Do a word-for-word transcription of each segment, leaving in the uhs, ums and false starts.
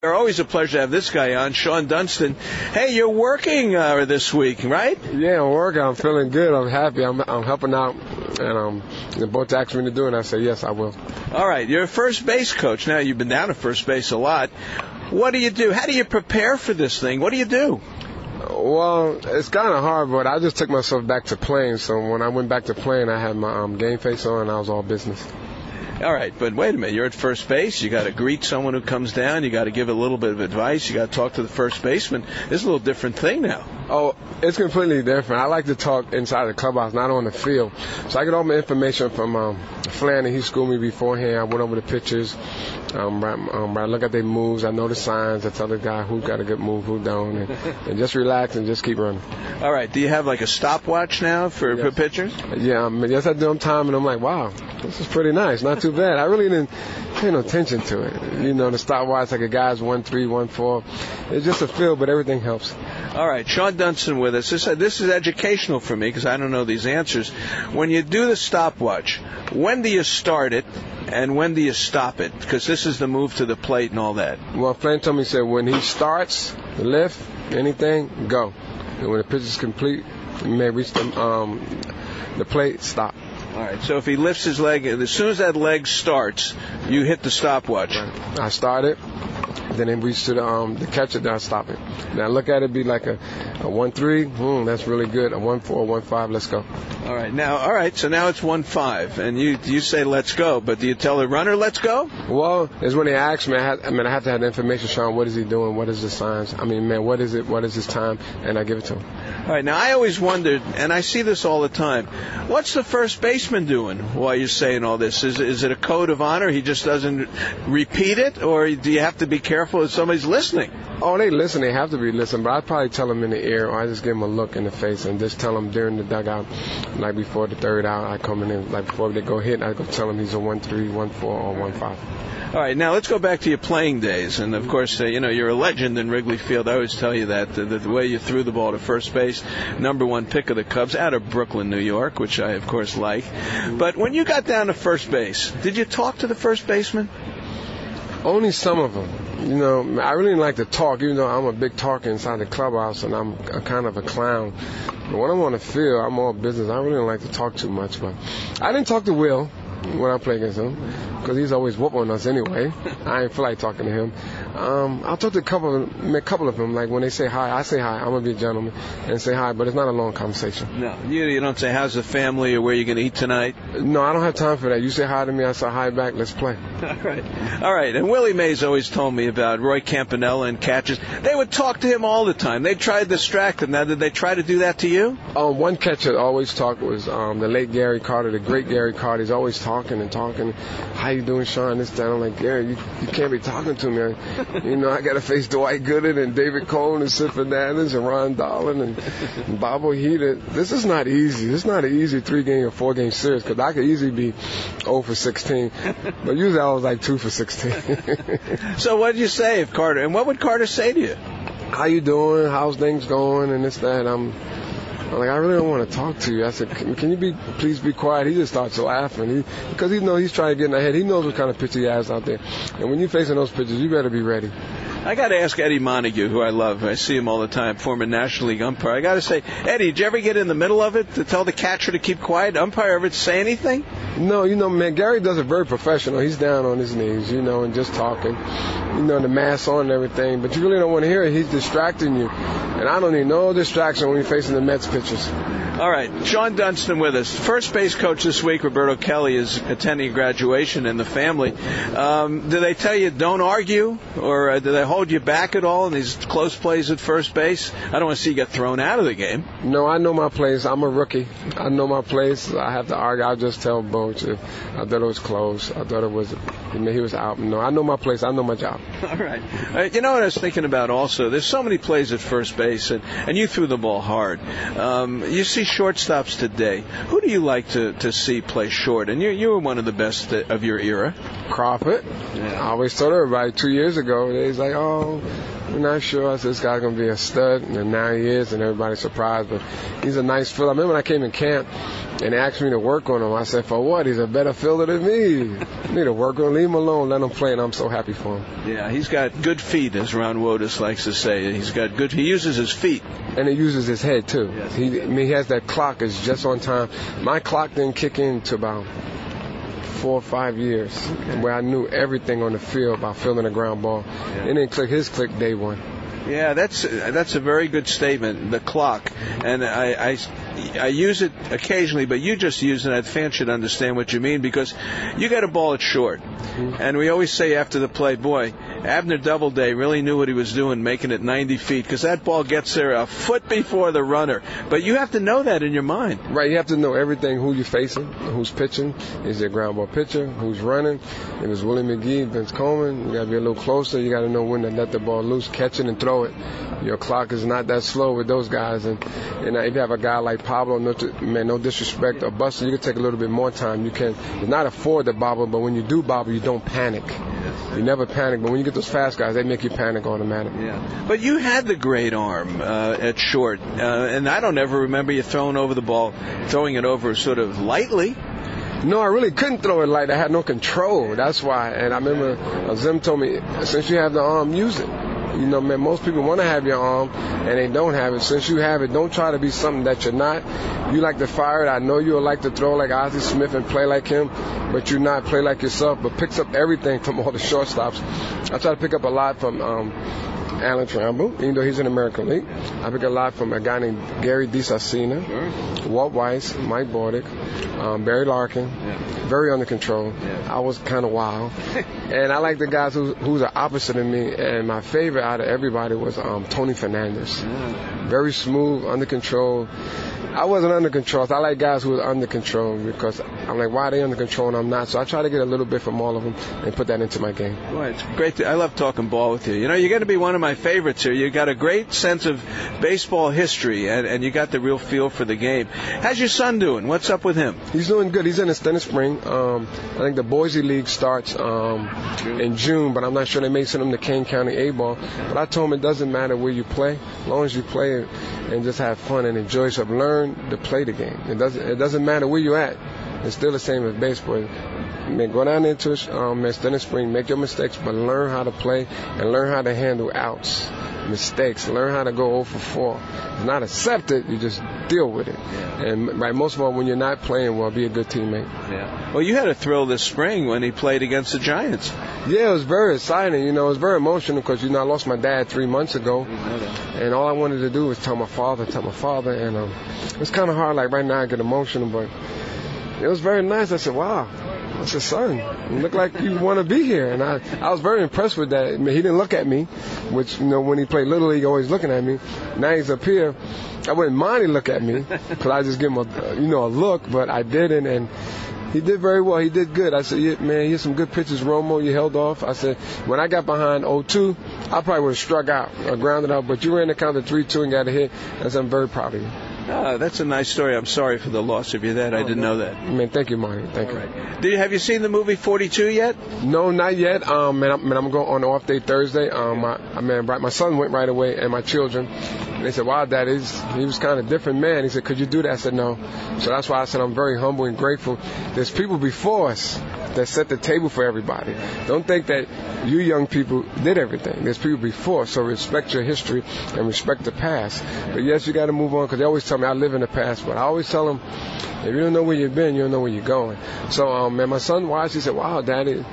Always a pleasure to have this guy on, Shawon Dunston. Hey, you're working uh, this week, right? Yeah, I'm working. I'm feeling good. I'm happy. I'm, I'm helping out. And um, they both asked me to do it, and I said, yes, I will. All right. You're a first base coach. Now, you've been down to first base a lot. What do you do? How do you prepare for this thing? What do you do? Well, it's kind of hard, but I just took myself back to playing. So when I went back to playing, I had my um, game face on, and I was all business. All right, but wait a minute. You're at first base. You got to greet someone who comes down. You got to give a little bit of advice. You got to talk to the first baseman. It's a little different thing now. Oh, it's completely different. I like to talk inside the clubhouse, not on the field. So I get all my information from um, Flannery. He schooled me beforehand. I went over the pitches. Um, right, um, I look at their moves. I know the signs. I tell the guy who got a good move, who don't, and, and just relax and just keep running. All right. Do you have like a stopwatch now for, yes. for pitchers? Yeah. Um, yes, I do. I'm timing. I'm like, wow, this is pretty nice. Not too bad. I really didn't pay no attention to it. You know, the stopwatch, like a guy's one three, one four. It's just a feel, but everything helps. All right, Shawon Dunston with us. This, uh, this is educational for me because I don't know these answers. When you do the stopwatch, when do you start it and when do you stop it? Because this is the move to the plate and all that. Well, Flan told me, he said, when he starts the lift, anything, go. And when the pitch is complete, you may reach the, um, the plate, stop. All right, so if he lifts his leg, as soon as that leg starts, you hit the stopwatch. Right. I start it. Then it reach to the um the catcher, then I stop it. Now look at it, be like a, a one three, hmm, that's really good. A one four, one five, let's go. All right, now all right, so now it's one five, and you you say let's go, but do you tell the runner let's go? Well, it's when they ask me. I, have, I mean, I have to have the information, Sean. What is he doing? What is the signs? I mean, man, what is it? What is his time? And I give it to him. All right, now I always wondered, and I see this all the time. What's the first baseman doing while you're saying all this? Is is it a code of honor? He just doesn't repeat it, or do you have to be careful if somebody's listening? Oh, they listen. They have to be listening. But I probably tell them in the ear, or I just give them a look in the face, and just tell them during the dugout, like before the third out, I come in, like before they go hit, I go tell them he's a one three, one four, or one five. All right, now let's go back to your playing days. And, of course, uh, you know, you're a legend in Wrigley Field. I always tell you that, uh, that the way you threw the ball to first base, number one pick of the Cubs out of Brooklyn, New York, which I, of course, like. But when you got down to first base, did you talk to the first baseman? Only some of them. You know, I really like to talk, even though I'm a big talker inside the clubhouse and I'm a kind of a clown. But when I'm on the field, I'm all business. I really don't like to talk too much. But I didn't talk to Will when I play against him because he's always whooping us anyway. I ain't feel like talking to him. Um, I'll talk to a couple of, a couple of them. Like when they say hi, I say hi. I'm going to be a gentleman and say hi, but it's not a long conversation. No, you, you don't say how's the family or where you going to eat tonight? No, I don't have time for that. You say hi to me, I say hi back. Let's play. All right. All right. And Willie Mays always told me about Roy Campanella and catches. They would talk to him all the time. They tried to distract him. Now, did they try to do that to you? Um, one catcher always talked was um, the late Gary Carter, the great Gary Carter. He's always talking and talking. How you doing, Sean? This, that. I'm like, Gary, you, you can't be talking to me. You know, I got to face Dwight Gooden and David Cole and Sid Fernandez and Ron Darling and, and Bob Ojeda. This is not easy. This is not an easy three-game or four-game series because I could easily be oh for sixteen. But usually I was like two for sixteen. So what did you say if Carter, and what would Carter say to you? How you doing? How's things going? And this, that. I'm, I'm like, I really don't want to talk to you. I said, can, can you be, please be quiet? He just starts laughing. He, because he knows he's trying to get in the head. He knows what kind of pitcher he has out there. And when you're facing those pitchers, you better be ready. I got to ask Eddie Montague, who I love. I see him all the time, former National League umpire. I got to say, Eddie, did you ever get in the middle of it to tell the catcher to keep quiet? Umpire ever say anything? No, you know, man, Gary does it very professional. He's down on his knees, you know, and just talking. You know, the mask on and everything. But you really don't want to hear it. He's distracting you. And I don't need no distraction when you're facing the Mets pitchers. All right, Shawon Dunston with us. First base coach this week, Roberto Kelly, is attending graduation in the family. Um, do they tell you don't argue, or uh, do they hold you back at all in these close plays at first base? I don't want to see you get thrown out of the game. No, I know my place. I'm a rookie. I know my place. I have to argue. I'll just tell Boach if I thought it was close. I thought it was, he was out. No, I know my place. I know my job. All right. Uh, you know what I was thinking about also? There's so many plays at first base, and, and you threw the ball hard. Um, you see shortstops today. Who do you like to, to see play short? And you you were one of the best of your era. Crawford. Yeah. I always told everybody two years ago, they was like, oh, we're not sure. I said, this guy's going to be a stud. And now he is, and everybody's surprised. But he's a nice fielder. I remember when I came in camp, and they asked me to work on him. I said, for what? He's a better fielder than me. You need to work on him. Leave him alone. Let him play, and I'm so happy for him. Yeah, he's got good feet, as Ron Wotus likes to say. He's got good. He uses his feet. And he uses his head, too. Yes. He, I mean, he has that clock. It's just on time. My clock didn't kick in until about four or five years, okay, where I knew everything on the field about fielding a ground ball. Yeah. It didn't click. His click day one. Yeah, that's that's a very good statement, the clock. And I, I, I use it occasionally, but you just use it. Fans should understand what you mean, because you got to ball it short. Mm-hmm. And we always say after the play, boy, Abner Doubleday really knew what he was doing, making it ninety feet, because that ball gets there a foot before the runner. But you have to know that in your mind. Right, you have to know everything, who you're facing, who's pitching, is there a ground ball pitcher, who's running. If it's Willie McGee, Vince Coleman, you got to be a little closer. You got to know when to let the ball loose, catch it, and throw it. Your clock is not that slow with those guys. And, and if you have a guy like Pablo, no, man, no disrespect, or Buster, you can take a little bit more time. You can not afford to bobble, but when you do bobble, you don't panic. You never panic, but when you get those fast guys, they make you panic automatically. Yeah. But you had the great arm uh, at short, uh, and I don't ever remember you throwing over the ball, throwing it over sort of lightly. No, I really couldn't throw it light. I had no control. That's why. And I remember uh, Zim told me, since you have the arm, use it. You know, man, most people want to have your arm, and they don't have it. Since you have it, don't try to be something that you're not. You like to fire it. I know you'll like to throw like Ozzie Smith and play like him, but you're not. Play like yourself, but picks up everything from all the shortstops. I try to pick up a lot from um, Alan Trammell, even though he's in the American League. I pick a lot from a guy named Gary DiSasina, sure, Walt Weiss, Mike Bordick, um, Barry Larkin. Yeah. Very under control. Yeah. I was kind of wild. And I like the guys who who's the opposite of me. And my favorite out of everybody was um, Tony Fernandez. Yeah. Very smooth, under control. I wasn't under control. So I like guys who were under control, because I'm like, why are they under control and I'm not? So I try to get a little bit from all of them and put that into my game. Boy, it's great. To, I love talking ball with you. You know, you're going to be one of my favorites here. You got a great sense of baseball history, and, and you got the real feel for the game. How's your son doing? What's up with him? He's doing good. He's in the Stennis Spring. Um, I think the Boise League starts um, in June, but I'm not sure they may send him to Kane County A-ball. But I told him it doesn't matter where you play, as long as you play and just have fun and enjoy yourself. Learn to play the game. It doesn't. It doesn't matter where you're at. It's still the same as baseball. Man, go down into um, Stennis Spring, make your mistakes, but learn how to play and learn how to handle outs, mistakes. Learn how to go oh for four. It's not accept it, you just deal with it. Yeah. And right, most of all, when you're not playing well, be a good teammate. Yeah. Well, you had a thrill this spring when he played against the Giants. Yeah, it was very exciting. You know, it was very emotional because, you know, I lost my dad three months ago. And all I wanted to do was tell my father, tell my father. And um, it's kind of hard, like right now I get emotional, but it was very nice. I said, wow. I said, son, you look like you want to be here. And I, I was very impressed with that. I mean, he didn't look at me, which, you know, when he played Little League, always looking at me. Now he's up here. I wouldn't mind he look at me, because I just give him a, you know, a look, but I didn't. And he did very well. He did good. I said, yeah, man, here's some good pitches. Romo, you held off. I said, when I got behind oh two, I probably would have struck out or grounded out, but you ran the count to three two and got a hit. I said, I'm very proud of you. Oh, that's a nice story. I'm sorry for the loss of your dad. I didn't know that. Man, thank you, Monty. Thank All you. Right. Do you. Have you seen the movie forty-two yet? No, not yet. Um, man, I'm, man, I'm going on off day Thursday. Um, my, I mean, my son went right away, and my children. And they said, wow, Dad, he's, he was kind of different man. He said, could you do that? I said, no. So that's why I said I'm very humble and grateful. There's people before us that set the table for everybody. Don't think that you young people did everything. There's people before, so respect your history and respect the past. But yes, you got to move on, because they always tell me I live in the past, but I always tell them, if you don't know where you've been, you don't know where you're going. So, um, man, my son watched, he said, wow, Daddy,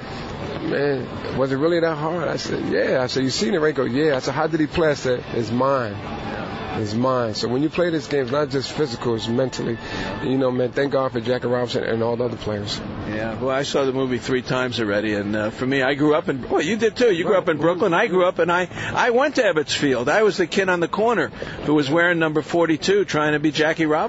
man, was it really that hard? I said, yeah. I said, you seen it, right? Go, yeah. I said, how did he play? I said, it's mine. It's mine. So when you play this game, it's not just physical, it's mentally. You know, man, thank God for Jackie Robinson and all the other players. Yeah, well, I saw the movie three times already, and uh, for me, I grew up in, well, you did too. You grew up in Brooklyn. I grew up, and I, I went to Ebbets Field. I was the kid on the corner who was wearing number forty-two trying to be Jackie Robinson.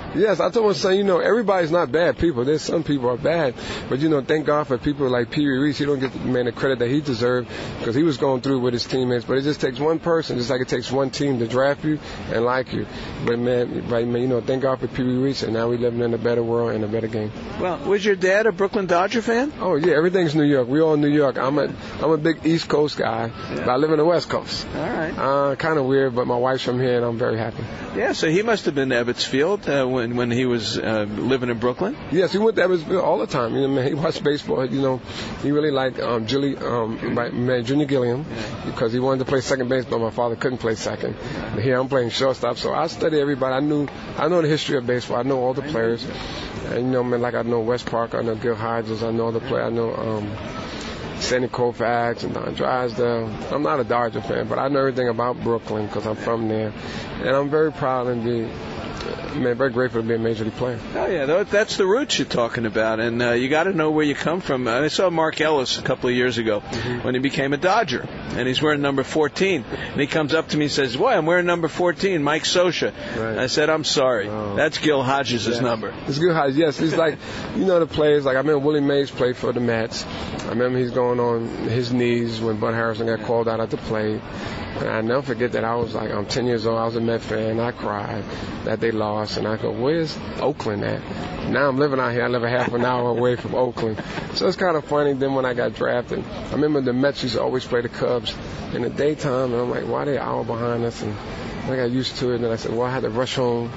Yes, I told my son, you know, everybody's not bad people. There's some people are bad, but you know, thank God for people like Pee Wee Reese. He don't get the man the credit that he deserved because he was going through with his teammates. But it just takes one person, just like it takes one team to draft you and like you. But man, right, man, you know, thank God for Pee Wee Reese, and now we're living in a better world and a better game. Well, was your dad a Brooklyn Dodger fan? Oh yeah, everything's New York. We all New York. I'm a I'm a big East Coast guy, yeah. But I live in the West Coast. All right. Uh, kind of weird, but my wife's from here, and I'm very happy. Yeah, so he must have been to Ebbets Field uh, when when he was uh, living in Brooklyn. Yes, he went to Ebbets Field all the time. You know, man, he watched baseball. You know, he really liked um, Julie, um, my man, Junior Gilliam, yeah. Because he wanted to play second base, but my father couldn't play second. But here I'm playing shortstop, so I study everybody. I knew I know the history of baseball. I know all the players, and you know, man, like I know Wes Parker, I know Gil Hodges, I know all the players. I know. Um, Sandy Koufax and Don Drysdale. I'm not a Dodger fan, but I know everything about Brooklyn because I'm from there. And I'm very proud and be, man, very grateful to be a major league player. Oh, yeah, that's the roots you're talking about. And uh, you got to know where you come from. I saw Mark Ellis a couple of years ago mm-hmm. when he became a Dodger. And he's wearing number fourteen. And he comes up to me and says, boy, I'm wearing number fourteen, Mike Scioscia. Right. I said, I'm sorry. Oh. That's Gil Hodges' yeah. number. It's Gil Hodges, yes. It's like, you know, the players. Like, I remember Willie Mays played for the Mets. I remember he's going on his knees when Bud Harrison got called out at the plate. And I never forget that I was like, I'm ten years old. I was a Met fan. I cried that they lost. And I go, where's Oakland at? Now I'm living out here. I live a half an hour away from Oakland. So it's kind of funny. Then when I got drafted, I remember the Mets used to always play the Cubs in the daytime. And I'm like, why are they an hour behind us? And I got used to it. And then I said, well, I had to rush home.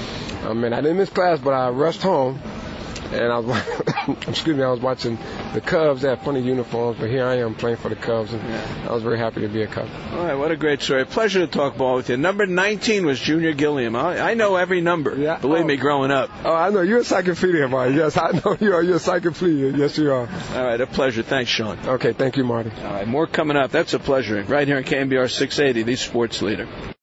I mean, I didn't miss class, but I rushed home. And I was, excuse me, I was watching the Cubs. They had funny uniforms, but here I am playing for the Cubs, and yeah. I was very happy to be a Cub. All right, what a great story. Pleasure to talk ball with you. Number nineteen was Junior Gilliam. I, I know every number, yeah. believe oh. me, growing up. Oh, I know. You're a encyclopedia, Marty. Yes, I know you are. You're a encyclopedia. Yes, you are. All right, a pleasure. Thanks, Sean. Okay, thank you, Marty. All right, more coming up. That's a pleasure. Right here on K N B R six eighty, the Sports Leader.